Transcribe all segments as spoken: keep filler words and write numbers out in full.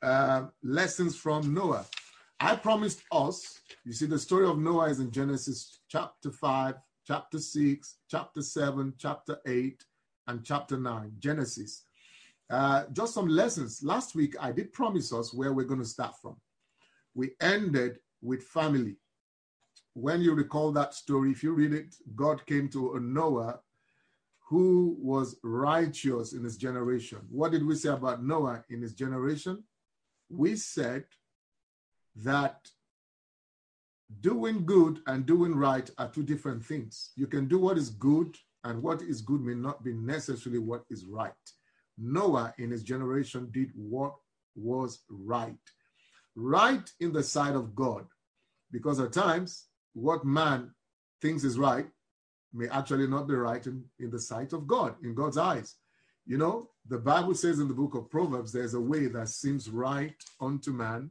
uh, lessons from Noah. I promised us, you see, the story of Noah is in Genesis chapter five, chapter six, chapter seven, chapter eight, and chapter nine, Genesis. Uh, just some lessons. Last week, I did promise us where we're going to start from. We ended with family. When you recall that story, if you read it, God came to Noah who was righteous in his generation. What did we say about Noah in his generation? We said that doing good and doing right are two different things. You can do what is good, and what is good may not be necessarily what is right. Noah in his generation did what was right. Right in the sight of God, because at times what man thinks is right may actually not be right in, in the sight of God, in God's eyes. You know, the Bible says in the book of Proverbs, there's a way that seems right unto man,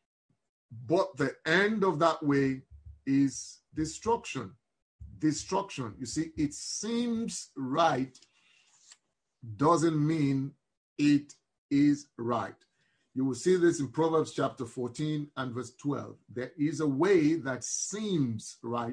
but the end of that way is destruction. Destruction. You see, it seems right doesn't mean it is right. You will see this in Proverbs chapter fourteen and verse twelve. There is a way that seems right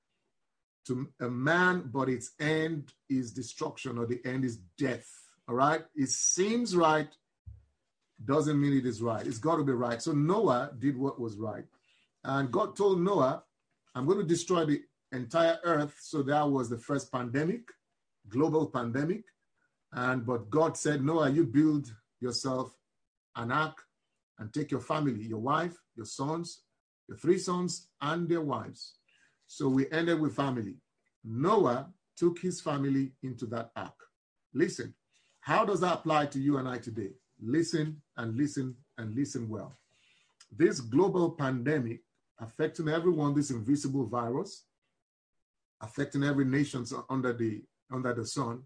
to a man, but its end is destruction, or the end is death. All right? It seems right, doesn't mean it is right. It's got to be right. So Noah did what was right. And God told Noah, I'm going to destroy the entire earth. So that was the first pandemic, global pandemic. And but God said, Noah, you build yourself an ark and take your family, your wife, your sons, your three sons, and their wives. So we ended with family. Noah took his family into that ark. Listen, how does that apply to you and I today? Listen and listen and listen well. This global pandemic affecting everyone, this invisible virus, affecting every nation under the, under the sun,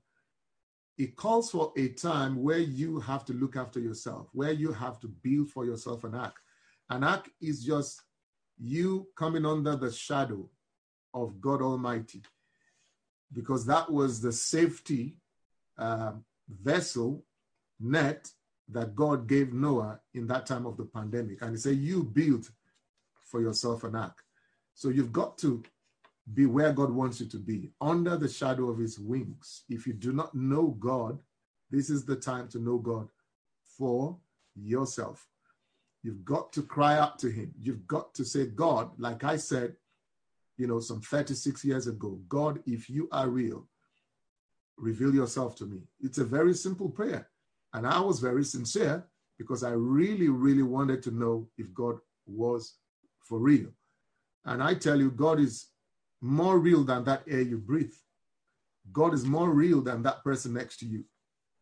it calls for a time where you have to look after yourself, where you have to build for yourself an ark. An ark is just you coming under the shadow of God Almighty, because that was the safety uh, vessel net that God gave Noah in that time of the pandemic. And he said, you build for yourself an ark. So you've got to be where God wants you to be, under the shadow of his wings. If you do not know God, this is the time to know God for yourself. You've got to cry out to him. You've got to say, God, like I said, you know, some thirty-six years ago, God, if you are real, reveal yourself to me. It's a very simple prayer. And I was very sincere because I really, really wanted to know if God was for real. And I tell you, God is more real than that air you breathe. God is more real than that person next to you.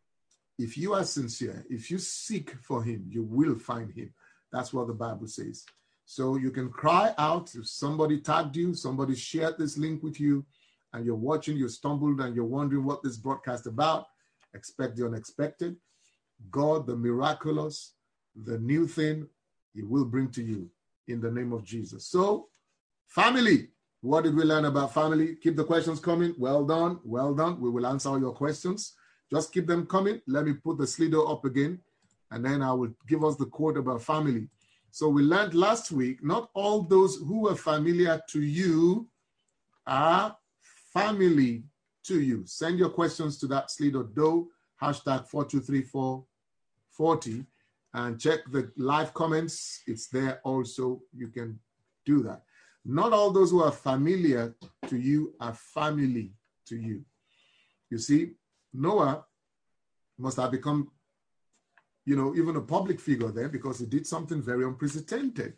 If you are sincere, if you seek for him, you will find him. That's what the Bible says. So you can cry out. If somebody tagged you, somebody shared this link with you, and you're watching, you stumbled, and you're wondering what this broadcast about, expect the unexpected. God, the miraculous, the new thing, he will bring to you in the name of Jesus. So, family, what did we learn about family? Keep the questions coming. Well done. Well done. We will answer all your questions. Just keep them coming. Let me put the Slido up again, and then I will give us the quote about family. So we learned last week, not all those who are familiar to you are family to you. Send your questions to that Slido Do, hashtag four two three four forty, and check the live comments. It's there also. You can do that. Not all those who are familiar to you are family to you. You see, Noah must have become, you know, even a public figure there because he did something very unprecedented.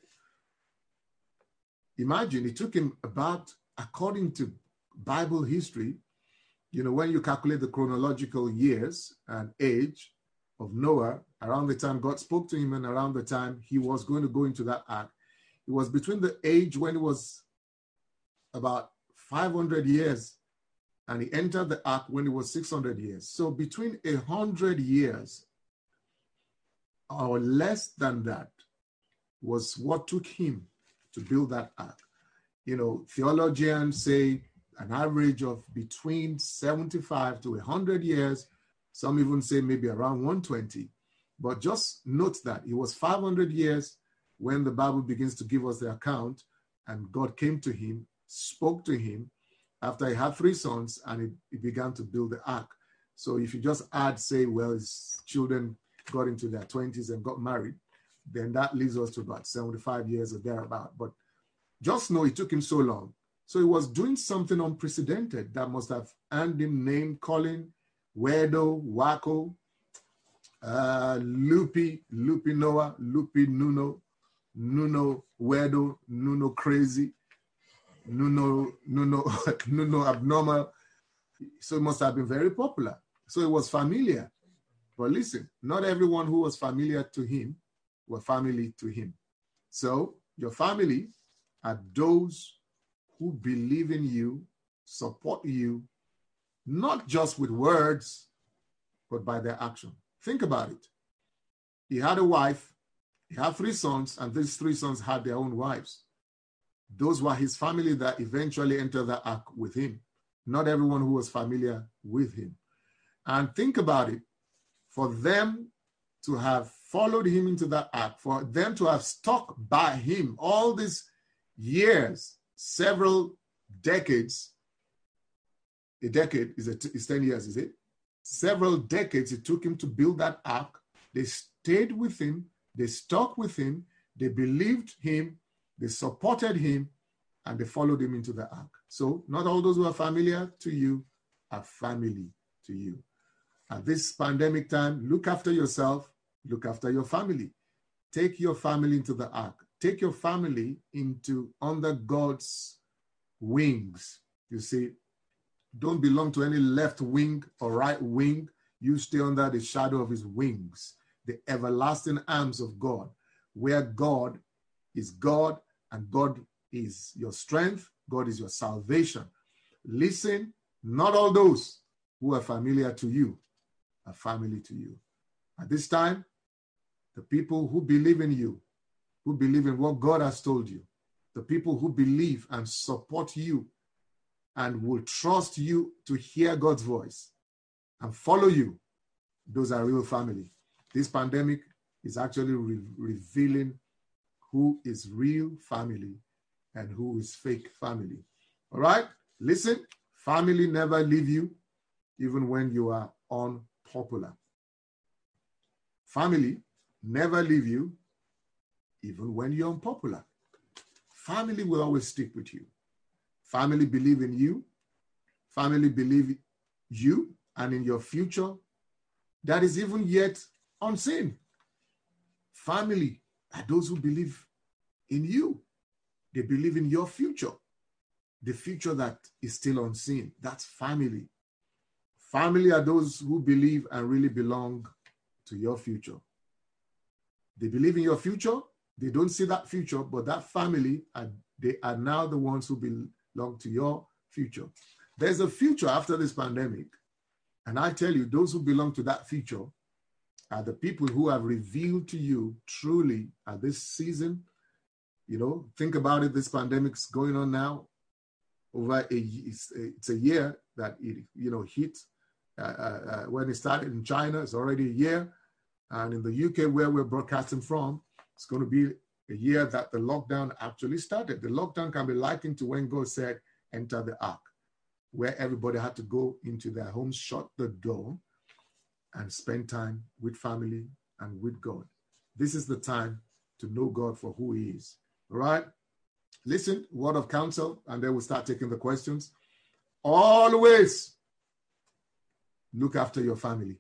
Imagine, it took him about, according to Bible history, you know, when you calculate the chronological years and age of Noah, around the time God spoke to him and around the time he was going to go into that ark, it was between the age when it was about five hundred years and he entered the ark when it was six hundred years. So between one hundred years or less than that was what took him to build that ark. You know, theologians say an average of between seventy-five to one hundred years. Some even say maybe around one hundred twenty. But just note that it was five hundred years when the Bible begins to give us the account, and God came to him, spoke to him after he had three sons, and he, he began to build the ark. So if you just add, say, well, his children got into their twenties and got married, then that leads us to about seventy-five years or thereabout. But just know it took him so long. So he was doing something unprecedented that must have earned him name calling, weirdo, wacko, uh, loopy, loopy Noah, loopy Nuno, Nuno weirdo, Nuno crazy, Nuno, Nuno, Nuno abnormal. So it must have been very popular. So it was familiar. But listen, not everyone who was familiar to him were family to him. So your family are those who believe in you, support you, not just with words, but by their action. Think about it. He had a wife, he had three sons, and these three sons had their own wives. Those were his family that eventually entered the ark with him. Not everyone who was familiar with him. And think about it. For them to have followed him into that ark, for them to have stuck by him all these years, several decades, a decade is, a t- is ten years, is it? Several decades it took him to build that ark. They stayed with him, they stuck with him, they believed him, they supported him, and they followed him into the ark. So not all those who are familiar to you are family to you. At this pandemic time, look after yourself, look after your family. Take your family into the ark. Take your family into under God's wings. You see, don't belong to any left wing or right wing. You stay under the shadow of his wings, the everlasting arms of God, where God is God and God is your strength, God is your salvation. Listen, not all those who are familiar to you are family to you. At this time, the people who believe in you, who believe in what God has told you, the people who believe and support you and will trust you to hear God's voice and follow you, those are real family. This pandemic is actually re- revealing who is real family and who is fake family. All right? Listen, family never leave you, even when you are unpopular. Family never leave you, even when you're unpopular. Family will always stick with you. Family believe in you. Family believe you and in your future that is even yet unseen. Family are those who believe in you. They believe in your future, the future that is still unseen. That's family. Family are those who believe and really belong to your future. They believe in your future. They don't see that future, but that family, are, they are now the ones who belong to your future. There's a future after this pandemic. And I tell you, those who belong to that future are the people who have revealed to you truly at this season. You know, think about it. This pandemic's going on now. Over a, it's, it's a year that it, you know, hit. Uh, uh, when it started in China, it's already a year. And in the U K, where we're broadcasting from, it's going to be a year that the lockdown actually started. The lockdown can be likened to when God said, enter the ark, where everybody had to go into their homes, shut the door, and spend time with family and with God. This is the time to know God for who he is. All right? Listen, word of counsel, and then we'll start taking the questions. Always look after your family.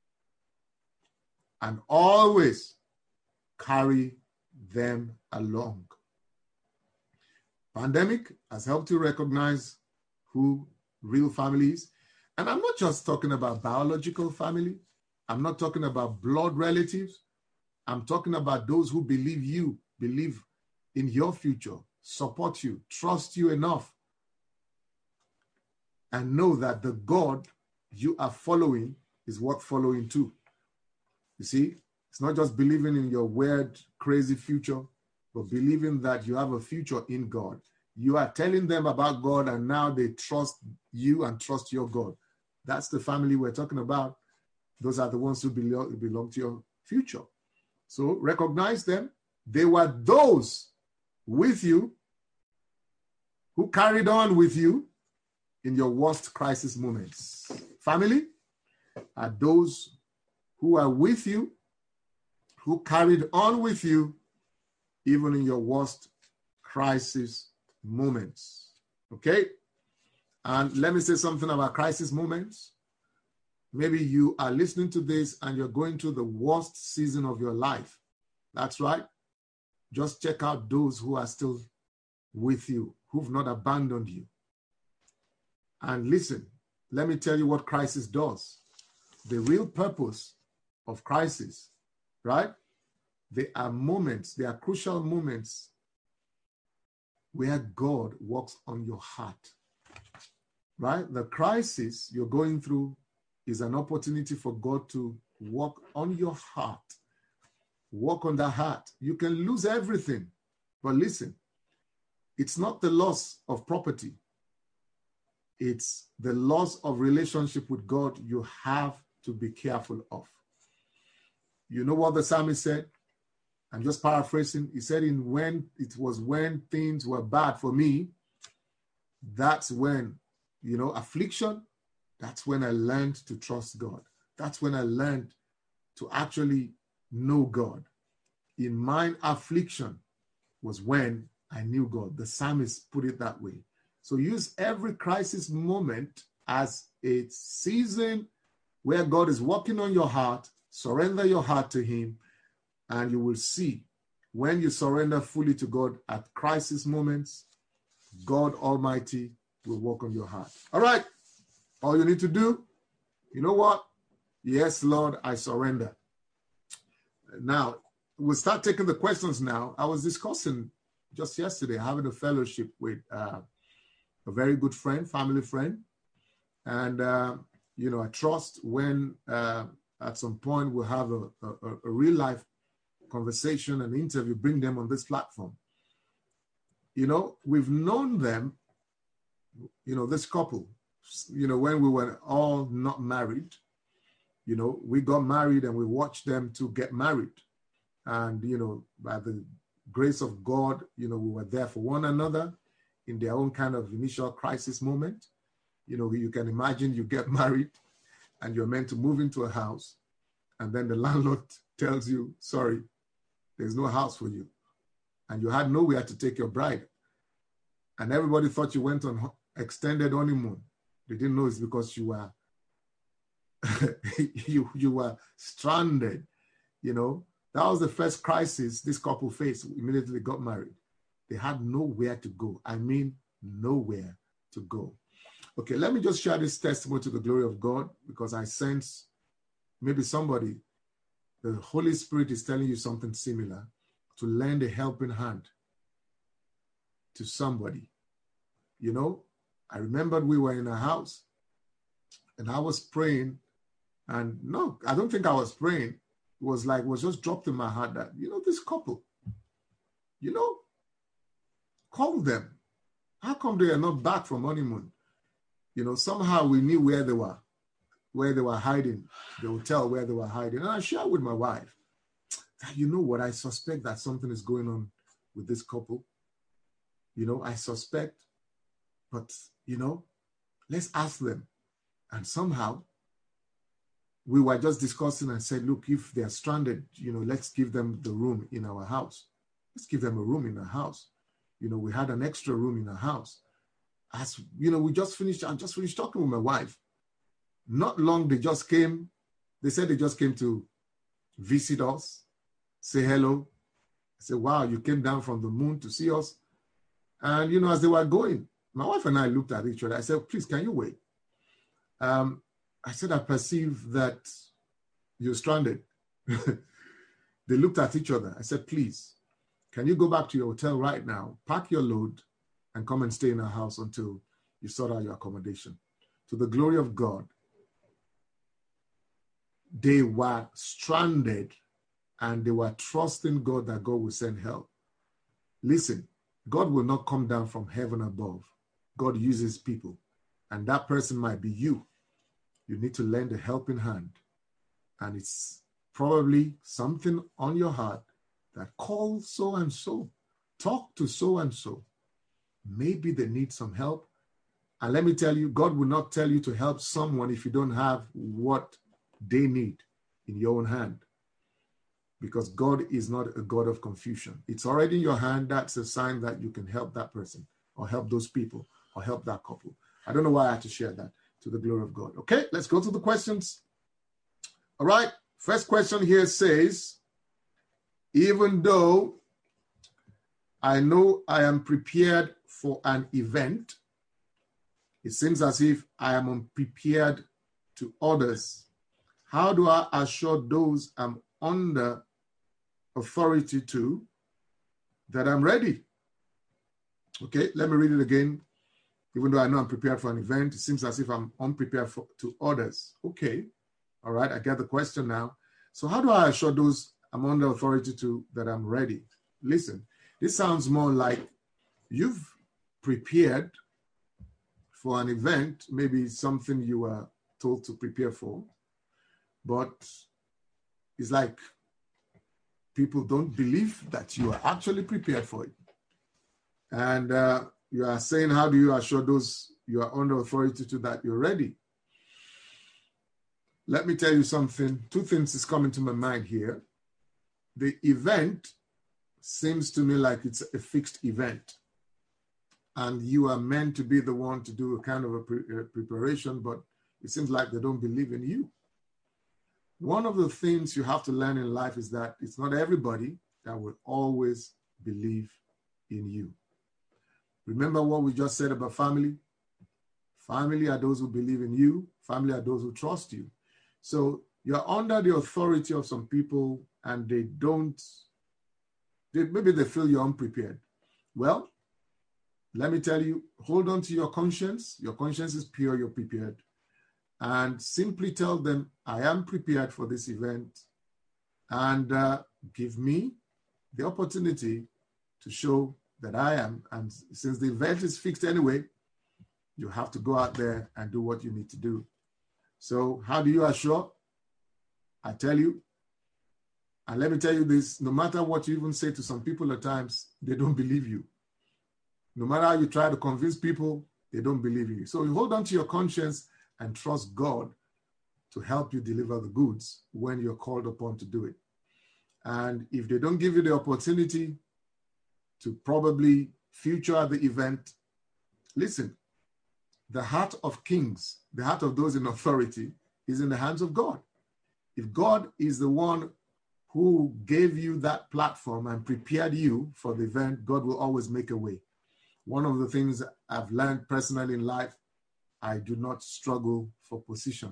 And always carry them along. Pandemic has helped you recognize who real family is. And I'm not just talking about biological family. I'm not talking about blood relatives. I'm talking about those who believe you, believe in your future, support you, trust you enough, and know that the God you are following is worth following too. You see, it's not just believing in your weird, crazy future, but believing that you have a future in God. You are telling them about God, and now they trust you and trust your God. That's the family we're talking about. Those are the ones who belong, belong to your future. So recognize them. They were those with you who carried on with you in your worst crisis moments. Family are those who are with you, who carried on with you even in your worst crisis moments. Okay? And let me say something about crisis moments. Maybe you are listening to this and you're going through the worst season of your life. That's right. Just check out those who are still with you, who've not abandoned you. And listen, let me tell you what crisis does. The real purpose of crisis, right? There are moments, there are crucial moments where God works on your heart, right? The crisis you're going through is an opportunity for God to work on your heart. Work on the heart. You can lose everything, but listen, it's not the loss of property. It's the loss of relationship with God you have to be careful of. You know what the psalmist said? I'm just paraphrasing. He said, "In when it was when things were bad for me, that's when, you know, affliction, that's when I learned to trust God. That's when I learned to actually know God. In mine affliction was when I knew God." The psalmist put it that way. So use every crisis moment as a season where God is working on your heart. Surrender your heart to him, and you will see when you surrender fully to God at crisis moments, God Almighty will work on your heart. All right. All you need to do, you know what? Yes, Lord, I surrender. Now, we'll start taking the questions now. I was discussing just yesterday, having a fellowship with uh, a very good friend, family friend. And, uh, you know, I trust when uh, at some point we'll have a, a, a real life conversation and interview, bring them on this platform. You know, we've known them, you know, this couple, you know, when we were all not married, you know, we got married and we watched them to get married. And, you know, by the grace of God, you know, we were there for one another in their own kind of initial crisis moment. You know, you can imagine you get married and you're meant to move into a house. And then the landlord tells you, sorry, there's no house for you. And you had nowhere to take your bride. And everybody thought you went on extended honeymoon. They didn't know it's because you were you, you were stranded, you know. That was the first crisis this couple faced. Immediately got married. They had nowhere to go. I mean, nowhere to go. Okay, let me just share this testimony to the glory of God, because I sense maybe somebody, the Holy Spirit is telling you something similar, to lend a helping hand to somebody. You know, I remembered we were in a house and I was praying, and no, I don't think I was praying. It was like, it was just dropped in my heart that, you know, this couple, you know, call them. How come they are not back from honeymoon? You know, somehow we knew where they were, where they were hiding, the hotel where they were hiding. And I shared with my wife that, you know what, I suspect that something is going on with this couple. You know, I suspect, but, you know, let's ask them. And somehow we were just discussing and said, look, if they're stranded, you know, let's give them the room in our house. Let's give them a room in our house. You know, we had an extra room in our house. As, you know, we just finished, I just finished talking with my wife. Not long, they just came. They said they just came to visit us, say hello. I said, wow, you came down from the moon to see us. And, you know, as they were going, my wife and I looked at each other. I said, please, can you wait? Um, I said, I perceive that you're stranded. They looked at each other. I said, please, can you go back to your hotel right now, pack your load, and come and stay in our house until you sort out your accommodation? To the glory of God, they were stranded and they were trusting God that God will send help. Listen, God will not come down from heaven above. God uses people, and that person might be you. You need to lend a helping hand, and it's probably something on your heart that call so and so, talk to so and so. Maybe they need some help. And let me tell you, God will not tell you to help someone if you don't have what they need in your own hand. Because God is not a God of confusion. It's already in your hand. That's a sign that you can help that person or help those people or help that couple. I don't know why I had to share that, to the glory of God. Okay, let's go to the questions. All right, first question here says, even though I know I am prepared for an event, it seems as if I am unprepared to others. How do I assure those I'm under authority to that I'm ready? Okay, let me read it again. Even though I know I'm prepared for an event, it seems as if I'm unprepared for, to others. Okay, all right, I get the question now. So how do I assure those I'm under authority to that I'm ready? Listen, this sounds more like you've prepared for an event, maybe something you were told to prepare for, but it's like people don't believe that you are actually prepared for it. And uh, you are saying, how do you assure those you are under authority to that you're ready? Let me tell you something. Two things is coming to my mind here. The event seems to me like it's a fixed event. And you are meant to be the one to do a kind of a, pre a preparation, but it seems like they don't believe in you. One of the things you have to learn in life is that it's not everybody that will always believe in you. Remember what we just said about family? Family are those who believe in you. Family are those who trust you. So you're under the authority of some people and they don't, they, maybe they feel you're unprepared. Well, let me tell you, hold on to your conscience. Your conscience is pure, you're prepared. And simply tell them, I am prepared for this event. And uh, give me the opportunity to show that I am. And since the event is fixed anyway, you have to go out there and do what you need to do. So how do you assure? I tell you, and let me tell you this, no matter what you even say to some people at times, they don't believe you. No matter how you try to convince people, they don't believe you. So you hold on to your conscience and trust God to help you deliver the goods when you're called upon to do it. And if they don't give you the opportunity to probably feature at the event, listen, the heart of kings, the heart of those in authority is in the hands of God. If God is the one who gave you that platform and prepared you for the event, God will always make a way. One of the things I've learned personally in life, I do not struggle for position.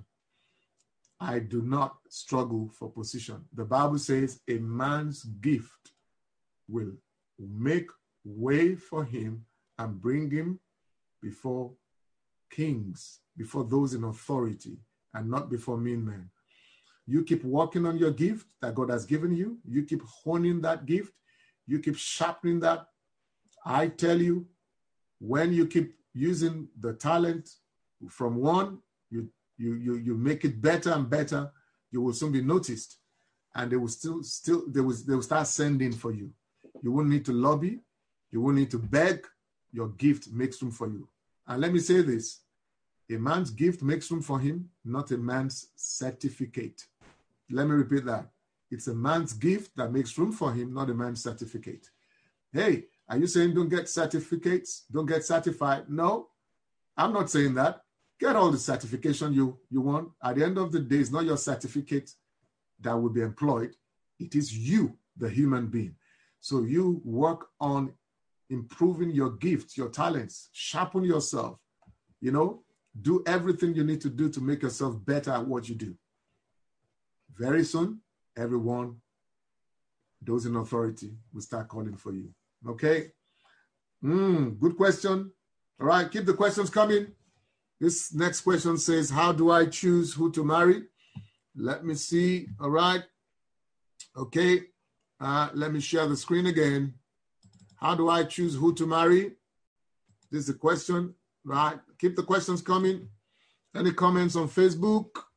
I do not struggle for position. The Bible says a man's gift will make way for him and bring him before kings, before those in authority, and not before mean men. You keep working on your gift that God has given you. You keep honing that gift. You keep sharpening that. I tell you, when you keep using the talent from one, you, you, you, you make it better and better, you will soon be noticed. And they will still, still they, will, they will start sending for you. You won't need to lobby. You won't need to beg. Your gift makes room for you. And let me say this, a man's gift makes room for him, not a man's certificate. Let me repeat that. It's a man's gift that makes room for him, not a man's certificate. Hey, are you saying don't get certificates? Don't get certified? No, I'm not saying that. Get all the certification you, you want. At the end of the day, it's not your certificate that will be employed. It is you, the human being. So you work on improving your gifts, your talents, sharpen yourself, you know, do everything you need to do to make yourself better at what you do. Very soon, everyone, those in authority, will start calling for you. Okay? Mm, good question. All right, keep the questions coming. This next question says, how do I choose who to marry? Let me see. All right. Okay. Uh, let me share the screen again. How do I choose who to marry? This is the question. Right. Keep the questions coming. Any comments on Facebook?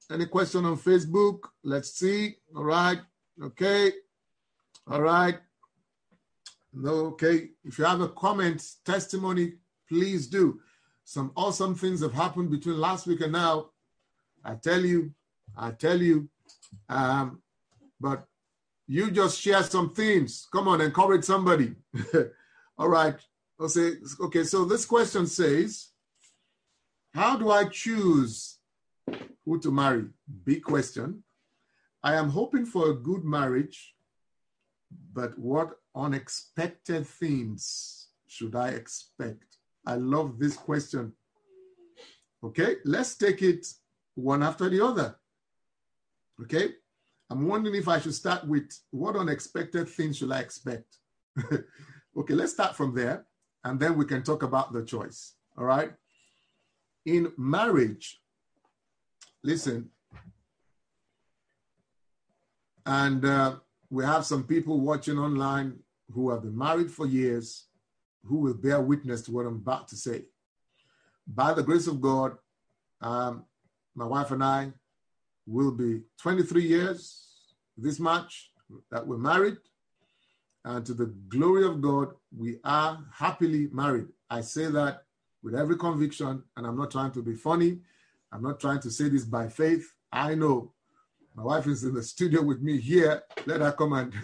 Any question on Facebook? Let's see. All right. Okay. All right. No, okay. If you have a comment, testimony, please do. Some awesome things have happened between last week and now. I tell you, I tell you. Um, but you just share some things. Come on, encourage somebody. All right. I'll say, okay, so this question says, how do I choose who to marry? Big question. I am hoping for a good marriage, but what unexpected things should I expect? I love this question. Okay, let's take it one after the other. Okay, I'm wondering if I should start with what unexpected things should I expect? Okay, let's start from there, and then we can talk about the choice. All right. In marriage, listen, and uh, we have some people watching online who have been married for years who will bear witness to what I'm about to say. By the grace of God, um, my wife and I will be twenty-three years this March that we're married. And to the glory of God, we are happily married. I say that with every conviction, and I'm not trying to be funny. I'm not trying to say this by faith. I know my wife is in the studio with me here. Let her come and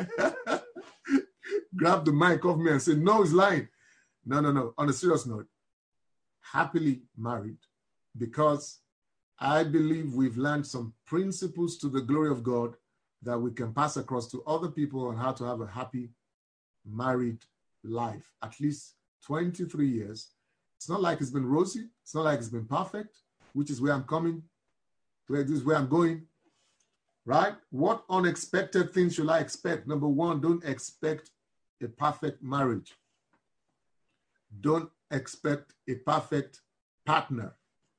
grab the mic off me and say, no, he's lying. No, no, no. On a serious note, happily married because I believe we've learned some principles to the glory of God that we can pass across to other people on how to have a happy married life. At least twenty-three years. It's not like it's been rosy. It's not like it's been perfect, which is where I'm coming, where this is where I'm going, right? What unexpected things should I expect? Number one, don't expect a perfect marriage. Don't expect a perfect partner,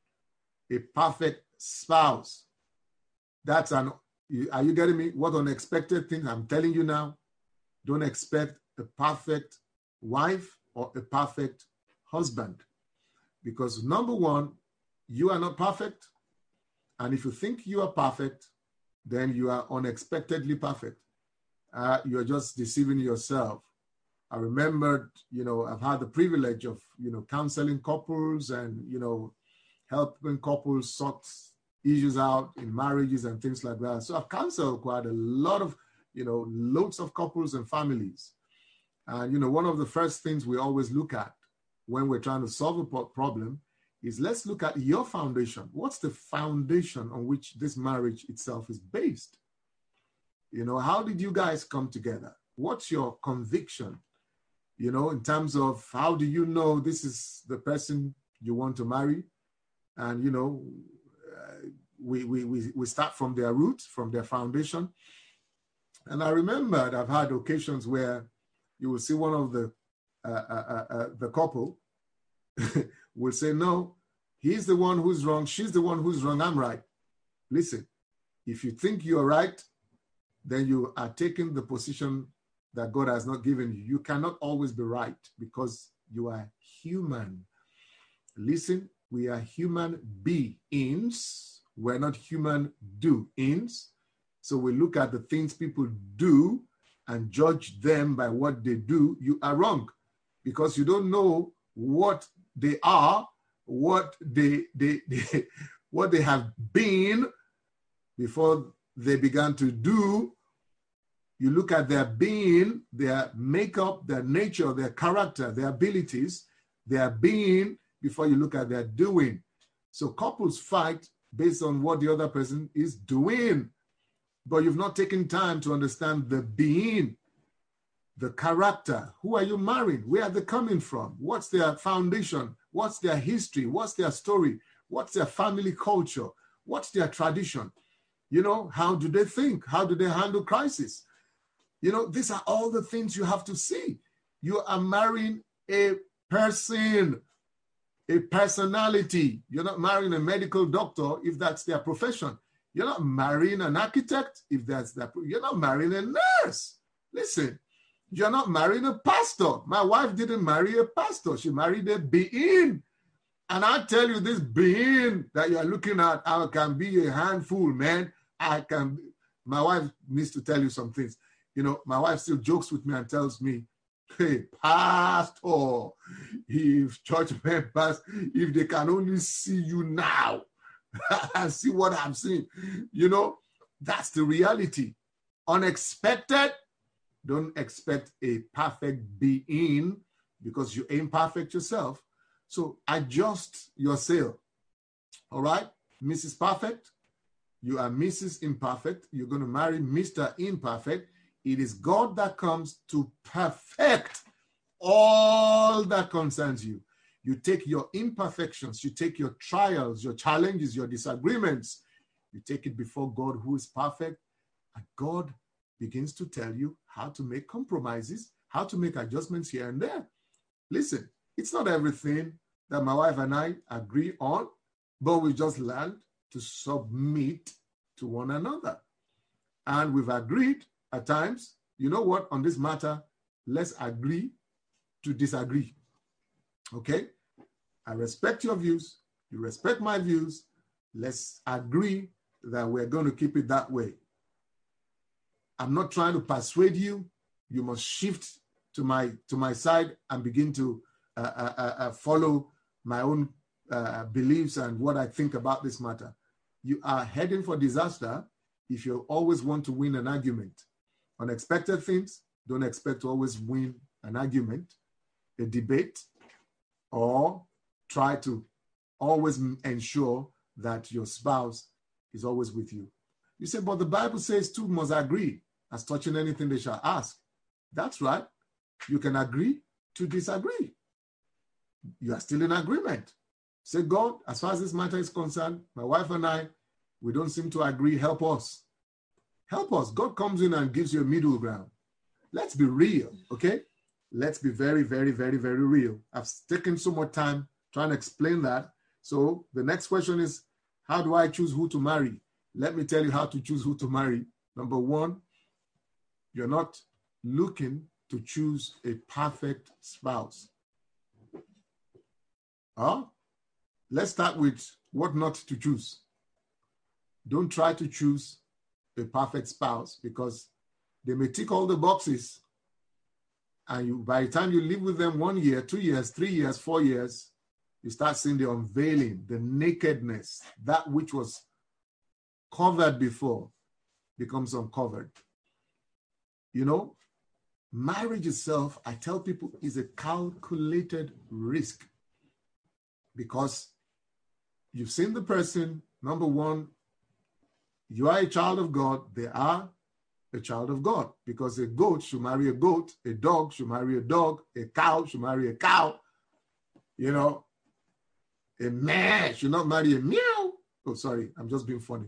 a perfect spouse. That's an, are you getting me? What unexpected things I'm telling you now? Don't expect a perfect wife or a perfect husband. Because number one, you are not perfect. And if you think you are perfect, then you are unexpectedly perfect. Uh, you're just deceiving yourself. I remembered, you know, I've had the privilege of, you know, counseling couples and, you know, helping couples sort issues out in marriages and things like that. So I've counseled quite a lot of, you know, loads of couples and families. And, you know, one of the first things we always look at when we're trying to solve a problem is let's look at your foundation. What's the foundation on which this marriage itself is based? You know, how did you guys come together? What's your conviction? You know, in terms of how do you know this is the person you want to marry? And, you know, uh, we, we, we, we start from their roots, from their foundation. And I remember I've had occasions where you will see one of the, uh, uh, uh, the couple will say, no, he's the one who's wrong. She's the one who's wrong. I'm right. Listen, if you think you're right, then you are taking the position that God has not given you. You cannot always be right because you are human. Listen, we are human beings. We're not human doings. So we look at the things people do and judge them by what they do. You are wrong because you don't know what they are, what they, they, they what they have been before they began to do. You look at their being, their makeup, their nature, their character, their abilities, their being before you look at their doing. So couples fight based on what the other person is doing, but you've not taken time to understand the being, the character. Who are you marrying? Where are they coming from? What's their foundation? What's their history? What's their story? What's their family culture? What's their tradition? You know, how do they think? How do they handle crisis? You know, these are all the things you have to see. You are marrying a person, a personality. You're not marrying a medical doctor if that's their profession. You're not marrying an architect if that's their, you're not marrying a nurse. Listen, you're not marrying a pastor. My wife didn't marry a pastor. She married a being. And I tell you, this being that you're looking at, I can be a handful, man. I can, my wife needs to tell you some things. You know, my wife still jokes with me and tells me, hey, pastor, if church members, if they can only see you now and see what I'm seeing, you know, that's the reality. Unexpected, don't expect a perfect being because you ain't perfect yourself. So adjust your sail. All right, Missus Perfect, you are Missus Imperfect. You're going to marry Mister Imperfect. It is God that comes to perfect all that concerns you. You take your imperfections, you take your trials, your challenges, your disagreements, you take it before God who is perfect, and God begins to tell you how to make compromises, how to make adjustments here and there. Listen, it's not everything that my wife and I agree on, but we just learned to submit to one another. And we've agreed at times, you know what, on this matter, let's agree to disagree. Okay? I respect your views. You respect my views. Let's agree that we're going to keep it that way. I'm not trying to persuade you. You must shift to my to my side and begin to uh, uh, uh, follow my own uh, beliefs and what I think about this matter. You are heading for disaster if you always want to win an argument. Unexpected things, don't expect to always win an argument, a debate, or try to always ensure that your spouse is always with you. You say, but the Bible says two must agree as touching anything they shall ask. That's right. You can agree to disagree. You are still in agreement. Say, God, as far as this matter is concerned, my wife and I, we don't seem to agree. Help us. Help us. God comes in and gives you a middle ground. Let's be real, okay? Let's be very, very, very, very real. I've taken so much time trying to explain that. So the next question is, how do I choose who to marry? Let me tell you how to choose who to marry. Number one, you're not looking to choose a perfect spouse. Huh? Let's start with what not to choose. Don't try to choose a perfect spouse because they may tick all the boxes. And you, by the time you live with them one year, two years, three years, four years, you start seeing the unveiling, the nakedness, that which was covered before becomes uncovered. You know, marriage itself, I tell people, is a calculated risk because you've seen the person. Number one, you are a child of God. They are a child of God because a goat should marry a goat, a dog should marry a dog, a cow should marry a cow. You know, a man should not marry a meow. Oh, sorry, I'm just being funny.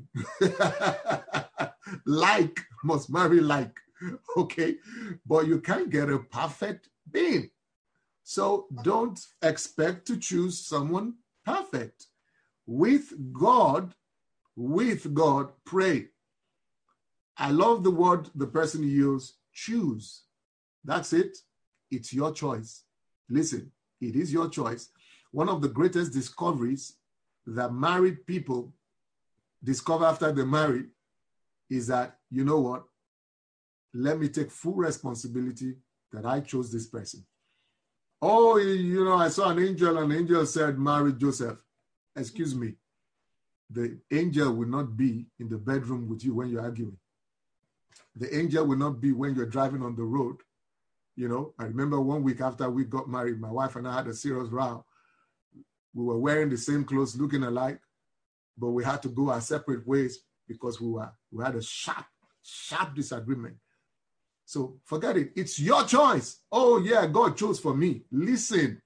Like must marry like, okay? But you can't get a perfect being. So don't expect to choose someone perfect. With God, with God, pray. I love the word the person used, choose. That's it. It's your choice. Listen, it is your choice. One of the greatest discoveries that married people discover after they marry is that, you know what? Let me take full responsibility that I chose this person. Oh, you know, I saw an angel and the angel said, marry Joseph. Excuse me. The angel will not be in the bedroom with you when you're arguing. The angel will not be when you're driving on the road. You know, I remember one week after we got married, my wife and I had a serious row. We were wearing the same clothes, looking alike, but we had to go our separate ways because we were we had a sharp, sharp disagreement. So forget it. It's your choice. Oh, yeah, God chose for me. Listen.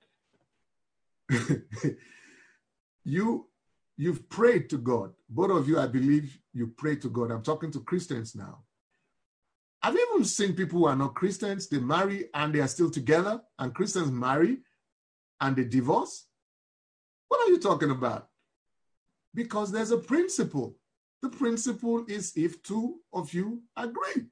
you, you've prayed to God. Both of you, I believe, you prayed to God. I'm talking to Christians now. Have you even seen people who are not Christians? They marry and they are still together, and Christians marry and they divorce? What are you talking about? Because there's a principle. The principle is if two of you agree.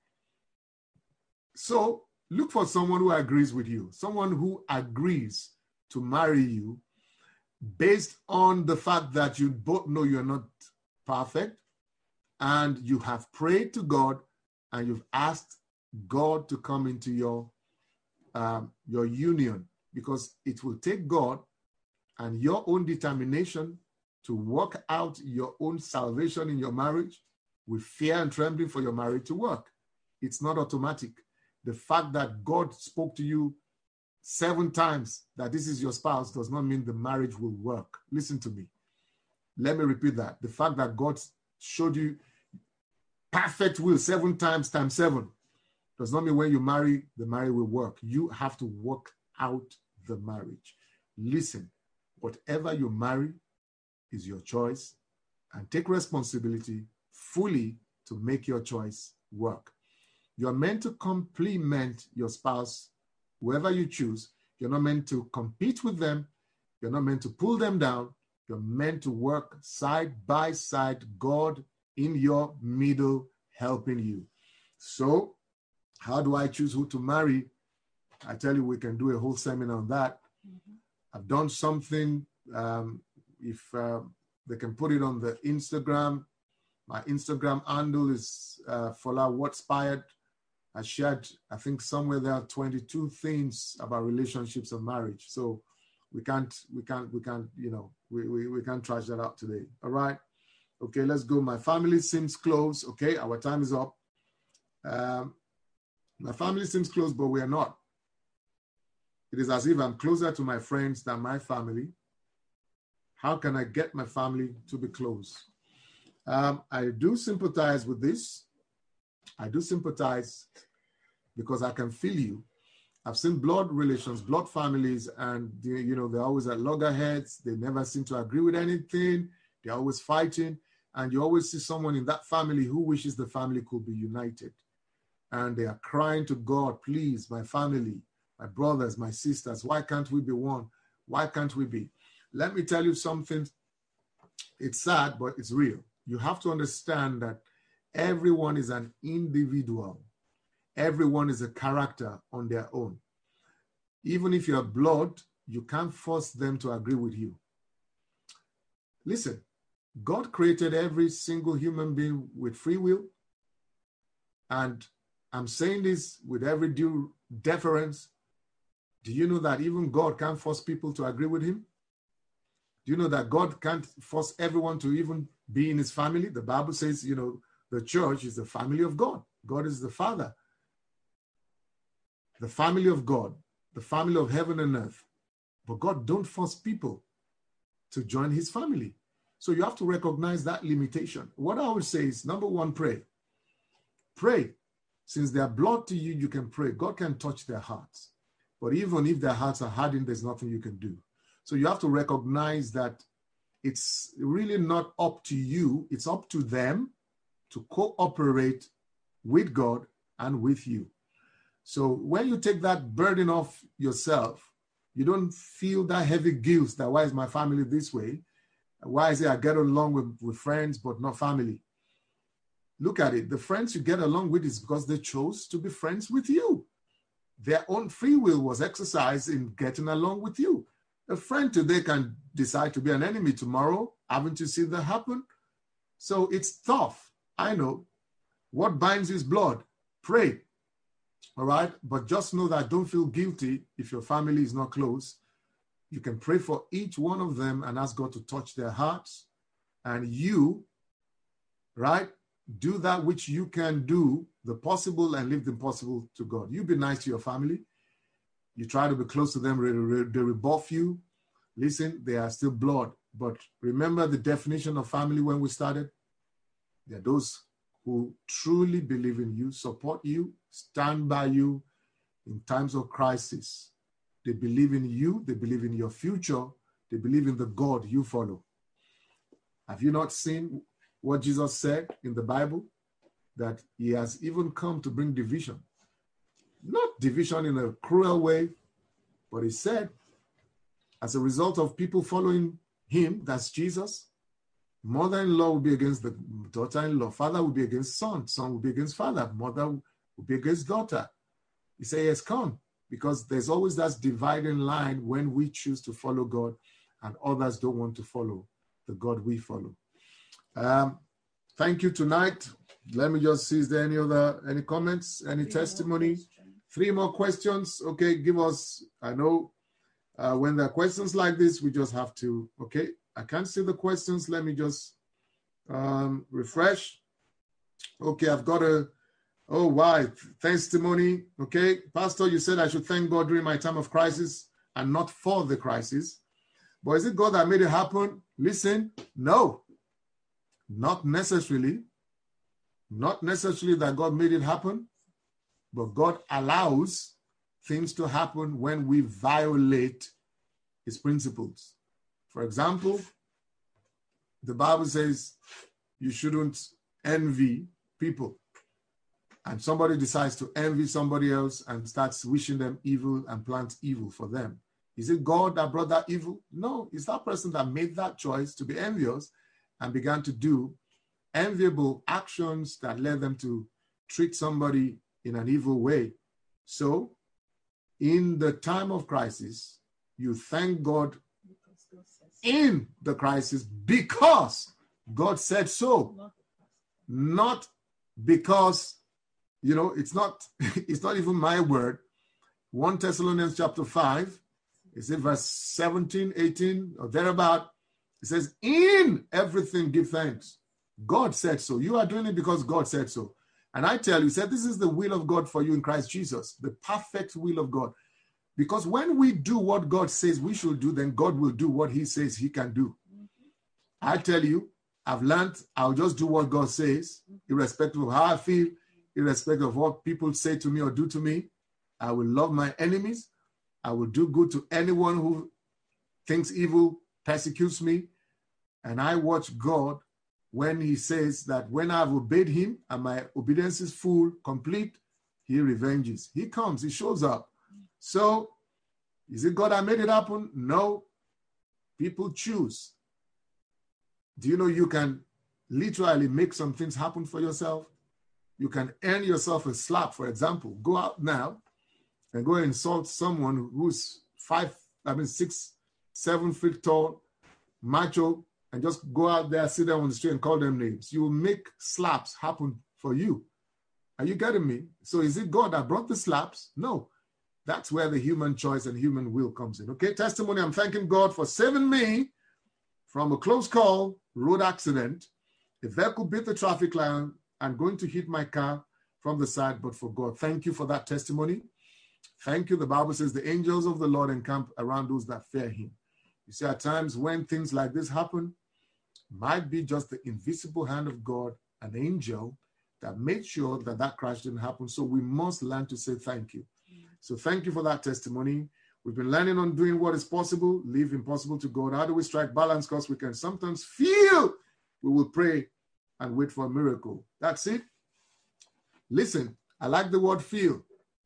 So look for someone who agrees with you, someone who agrees to marry you. based on the fact that you both know you're not perfect, and you have prayed to God, and you've asked God to come into your, um, your union, because it will take God and your own determination to work out your own salvation in your marriage with fear and trembling for your marriage to work. It's not automatic. The fact that God spoke to you seven times that this is your spouse does not mean the marriage will work. Listen to me. Let me repeat that. The fact that God showed you perfect will seven times times seven does not mean when you marry, the marriage will work. You have to work out the marriage. Listen, whatever you marry is your choice, and take responsibility fully to make your choice work. You're meant to complement your spouse, whoever you choose. You're not meant to compete with them. You're not meant to pull them down. You're meant to work side by side, God in your middle, helping you. So, how do I choose who to marry? I tell you, we can do a whole seminar on that. Mm-hmm. I've done something, um, if uh, they can put it on the Instagram. My Instagram handle is uh, Fola Whatspired. I shared, I think somewhere there are twenty-two things about relationships and marriage. So we can't, we can't, we can't, you know, we, we, we can't trash that out today. All right. Okay, let's go. My family seems close. Okay, our time is up. Um, my family seems close, but we are not. It is as if I'm closer to my friends than my family. How can I get my family to be close? Um, I do sympathize with this. I do sympathize because I can feel you. I've seen blood relations, blood families, and they, you know, they're always at loggerheads. They never seem to agree with anything. They're always fighting. And you always see someone in that family who wishes the family could be united. And they are crying to God, please, my family, my brothers, my sisters, why can't we be one? Why can't we be? Let me tell you something. It's sad, but it's real. You have to understand that everyone is an individual. Everyone is a character on their own. Even if you're blood, you can't force them to agree with you. Listen, God created every single human being with free will. And I'm saying this with every due deference. Do you know that even God can't force people to agree with him? Do you know that God can't force everyone to even be in his family? The Bible says, you know, the church is the family of God. God is the Father. The family of God, the family of heaven and earth. But God don't force people to join his family. So you have to recognize that limitation. What I would say is, number one, pray. Pray. Since they are blood to you, you can pray. God can touch their hearts. But even if their hearts are hardened, there's nothing you can do. So you have to recognize that it's really not up to you. It's up to them to cooperate with God and with you. So when you take that burden off yourself, you don't feel that heavy guilt that why is my family this way? Why is it I get along with, with friends but not family? Look at it. The friends you get along with is because they chose to be friends with you. Their own free will was exercised in getting along with you. A friend today can decide to be an enemy tomorrow. Haven't you seen that happen? So it's tough. I know. What binds is blood. Pray. All right? But just know that don't feel guilty if your family is not close. You can pray for each one of them and ask God to touch their hearts. And you, right, do that which you can do, the possible, and leave the impossible to God. You be nice to your family. You try to be close to them, they rebuff you. Listen, they are still blood. But remember the definition of family when we started? They're those who truly believe in you, support you, stand by you in times of crisis. They believe in you, they believe in your future, they believe in the God you follow. Have you not seen what Jesus said in the Bible? That he has even come to bring division. Not division in a cruel way, but he said, as a result of people following him, that's Jesus, mother-in-law will be against the daughter-in-law, father will be against son, son will be against father, mother will be against daughter. He said, yes, come, because there's always that dividing line when we choose to follow God and others don't want to follow the God we follow. Um, thank you tonight. Let me just see, is there any other, any comments, any Three testimony? More Three more questions. Okay, give us, I know uh, when there are questions like this, we just have to, okay, I can't see the questions. Let me just um, refresh. Okay, I've got a, oh, wow, testimony. Okay, Pastor, you said I should thank God during my time of crisis and not for the crisis. But is it God that made it happen? Listen, no, not necessarily. Not necessarily that God made it happen, but God allows things to happen when we violate his principles. For example, the Bible says you shouldn't envy people. And somebody decides to envy somebody else and starts wishing them evil and plants evil for them. Is it God that brought that evil? No, it's that person that made that choice to be envious and began to do enviable actions that led them to treat somebody in an evil way. So, in the time of crisis, you thank God in the crisis because God said so. Not because, you know, it's not, it's not even my word. First Thessalonians chapter five, is it verse seventeen, eighteen, or thereabout? It says, in everything give thanks. God said so. You are doing it because God said so. And I tell you, said this is the will of God for you in Christ Jesus, the perfect will of God. Because when we do what God says we should do, then God will do what he says he can do. I tell you, I've learned I'll just do what God says, irrespective of how I feel, irrespective of what people say to me or do to me. I will love my enemies. I will do good to anyone who thinks evil, persecutes me. And I watch God when he says that when I've obeyed him and my obedience is full, complete, he revenges. He comes, he shows up. So, is it God that made it happen? No. People choose. Do you know you can literally make some things happen for yourself? You can earn yourself a slap, for example. Go out now and go and insult someone who's five, I mean, six, seven feet tall, macho, and just go out there, sit down on the street and call them names. You will make slaps happen for you. Are you getting me? So is it God that brought the slaps? No. That's where the human choice and human will comes in. Okay, testimony, I'm thanking God for saving me from a close call, road accident. A vehicle beat the traffic light and going to hit my car from the side, but for God. Thank you for that testimony. Thank you. The Bible says the angels of the Lord encamp around those that fear him. You see, at times when things like this happen, might be just the invisible hand of God, an angel, that made sure that that crash didn't happen. So we must learn to say thank you. Mm. So thank you for that testimony. We've been learning on doing what is possible, leave impossible to God. How do we strike balance? Because we can sometimes feel we will pray and wait for a miracle. That's it. Listen, I like the word feel.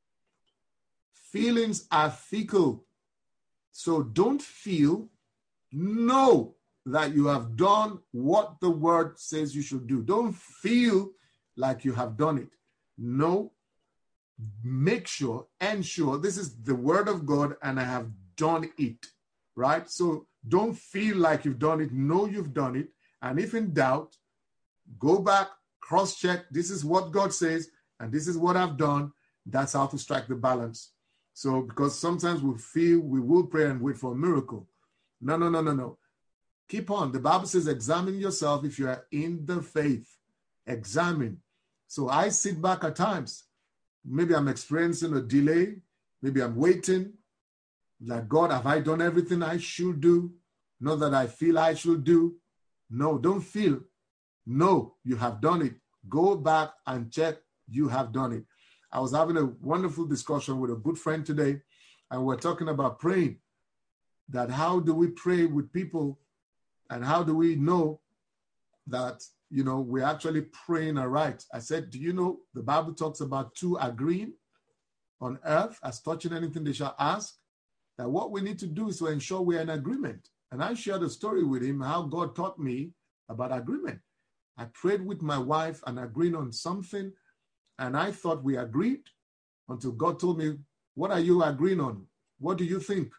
Feelings are fickle. So don't feel, know that you have done what the word says you should do. Don't feel like you have done it. No, make sure, ensure this is the word of God and I have done it, right? So don't feel like you've done it. Know you've done it. And if in doubt, go back, cross-check. This is what God says and this is what I've done. That's how to strike the balance. So because sometimes we feel we will pray and wait for a miracle. No, no, no, no, no. Keep on. The Bible says, examine yourself if you are in the faith. Examine. So I sit back at times. Maybe I'm experiencing a delay. Maybe I'm waiting. Like, God, have I done everything I should do? Not that I feel I should do. No, don't feel. No, you have done it. Go back and check you have done it. I was having a wonderful discussion with a good friend today, and we're talking about praying. That how do we pray with people? And how do we know that, you know, we're actually praying aright? I said, do you know the Bible talks about two agreeing on earth as touching anything they shall ask? That what we need to do is to ensure we're in agreement. And I shared a story with him how God taught me about agreement. I prayed with my wife and agreed on something, and I thought we agreed until God told me, what are you agreeing on? What do you think?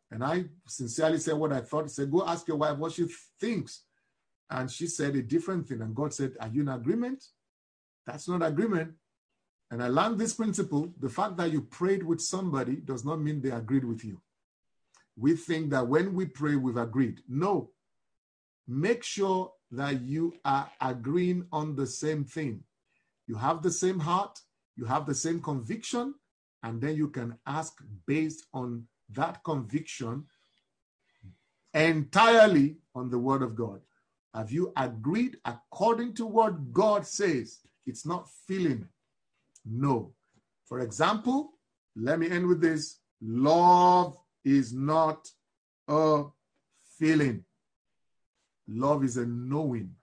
And I sincerely said what I thought. He said, go ask your wife what she thinks. And she said a different thing. And God said, are you in agreement? That's not agreement. And I learned this principle. The fact that you prayed with somebody does not mean they agreed with you. We think that when we pray, we've agreed. No. Make sure that you are agreeing on the same thing. You have the same heart, you have the same conviction, and then you can ask based on that conviction entirely on the word of God. Have you agreed according to what God says? It's not feeling. No. For example, let me end with this. Love is not a feeling. Love is a knowing.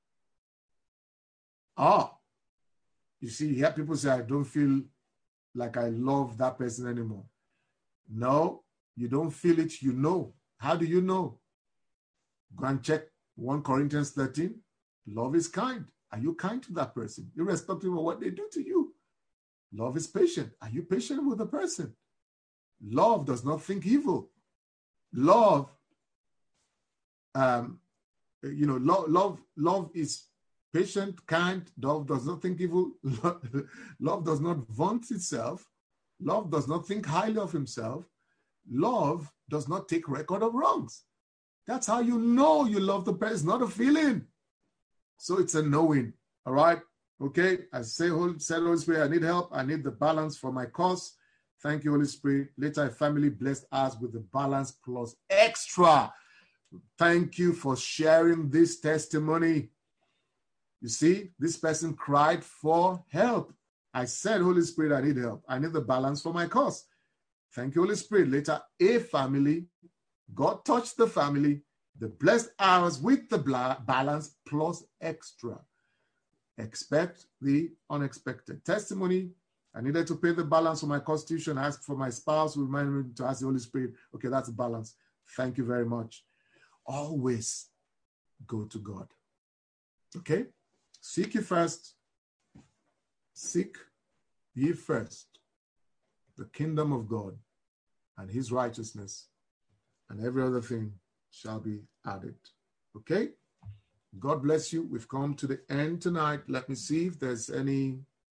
Ah, you see, you hear people say, I don't feel like I love that person anymore. No, you don't feel it, you know. How do you know? Go and check First Corinthians thirteen. Love is kind. Are you kind to that person? Irrespective of what they do to you. Love is patient. Are you patient with the person? Love does not think evil. Love, um, you know, love, love, love is patient, kind. Love does not think evil. Love does not vaunt itself. Love does not think highly of himself. Love does not take record of wrongs. That's how you know you love the person. It's not a feeling. So it's a knowing. All right. Okay. I say, said, Holy Spirit, I need help. I need the balance for my course. Thank you, Holy Spirit. Later, a family blessed us with the balance plus extra. Thank you for sharing this testimony. You see, this person cried for help. I said, Holy Spirit, I need help. I need the balance for my course. Thank you, Holy Spirit. Later, a family, God touched the family, the blessed hours with the balance plus extra. Expect the unexpected. Testimony, I needed to pay the balance for my constitution. I asked for my spouse, remind me to ask the Holy Spirit. Okay, that's the balance. Thank you very much. Always go to God. Okay? Seek ye first. Seek ye first the kingdom of God and his righteousness, and every other thing shall be added. Okay? God bless you. We've come to the end tonight. Let me see if there's any